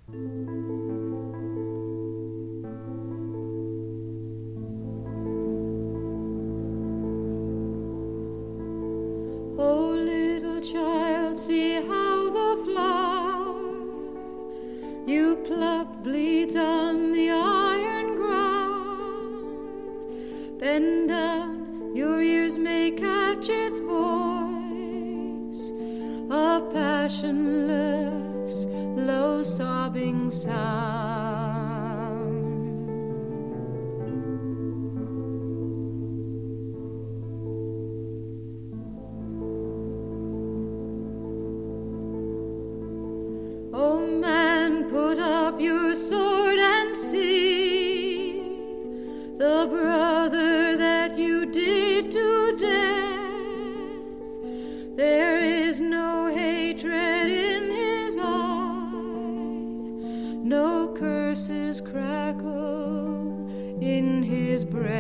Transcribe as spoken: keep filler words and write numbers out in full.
Oh, little child, see how the flower you plucked bleeds on the iron ground. Bend down, your ears may catch its voice, a passionless, low sobbing sound. Oh man, put up your sword and see the brother that you did to death. There is no hatred in his eye, no curses crackle in his breath.